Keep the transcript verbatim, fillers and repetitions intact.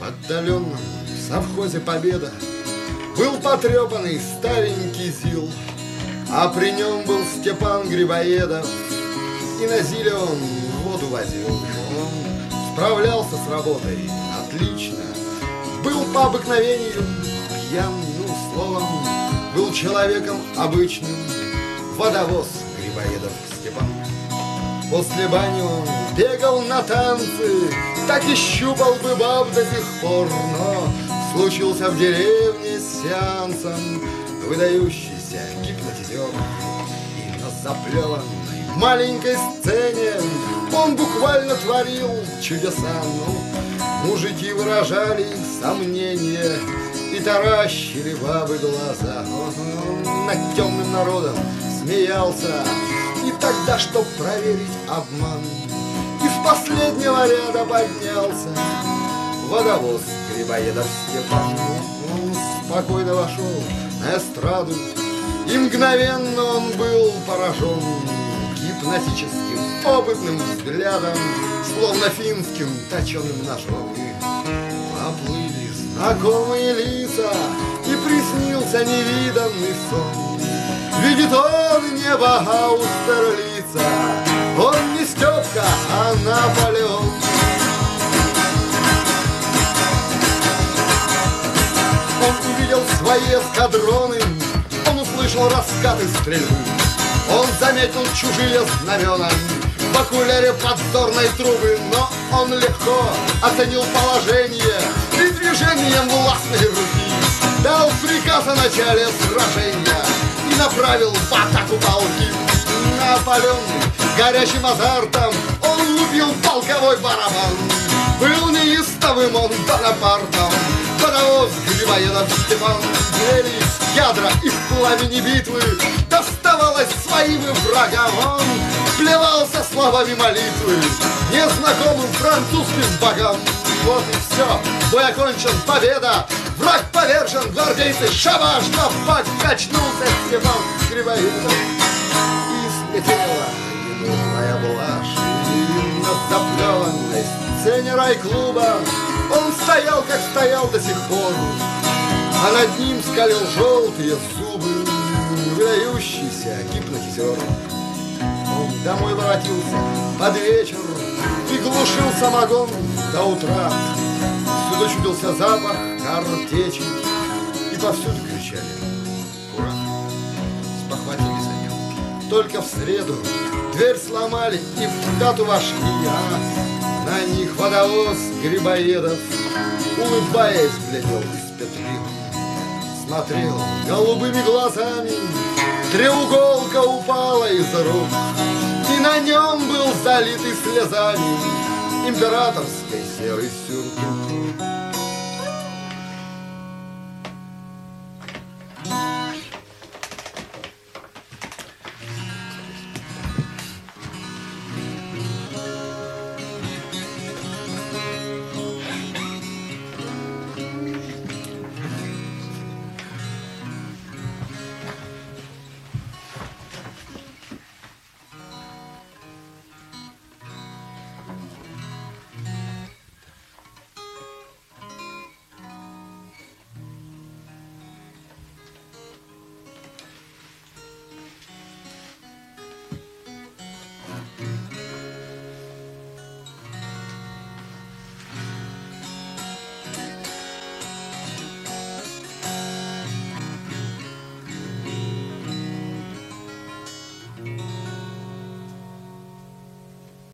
В отдаленном совхозе «Победа» был потрепанный старенький ЗИЛ, а при нем был Степан Грибоедов, и на ЗИЛе он воду возил. Он справлялся с работой отлично, был по обыкновению пьян, ну, словом, был человеком обычным. Водовоз Грибоедов Степан. После бани он бегал на танцы, так и щупал бы баб до сих пор, но случился в деревне с сеансом выдающийся гипнотизер. И на заплеванной маленькой сцене он буквально творил чудеса. Ну, мужики выражали сомнения и таращили бабы глаза. Он над темным народом смеялся. И тогда, чтоб проверить обман, из последнего ряда поднялся водовоз Грибоедов Степан. Он спокойно вошел на эстраду, и мгновенно он был поражен гипнотическим опытным взглядом, словно финским точеным ножом. И поплыли знакомые лица, и приснился невиданный сон. Видит он небо Аустерлица, он не Степка, а Наполеон. Он увидел свои эскадроны, он услышал раскаты стрельбы, он заметил чужие знамена в окуляре подзорной трубы, но он легко оценил положение и движением властной руки дал приказ о начале сражения и направил в атаку полки. Наполеон горячим азартом он лупил полковой барабан. Был неистовым он Бонапартом, водовоз Грибоедов Степан. Грелись ядра из пламени битвы, доставалось своим врагам. Он плевался словами молитвы незнакомым французским богам. Вот и все, бой окончен, победа, враг повержен, гвардейцы шабаш, но покачнулся Степан Грибоедов. И слетела ненужная блажь, и на заплеванной сцене райклуба он стоял, как стоял до сих пор, а над ним скалил желтые зубы выдающийся гипнотизер. Он домой воротился под вечер и глушил самогон до утра. Всюду чудился запах картечи, и повсюду кричали «Ура!». Спохватились о нем только в среду, дверь сломали и в хату вошли, а на них водовоз Грибоедов, улыбаясь, глядел из петли. Смотрел голубыми глазами, треуголка упала из рук, и на нем был залитый слезами императорской серый сюртук.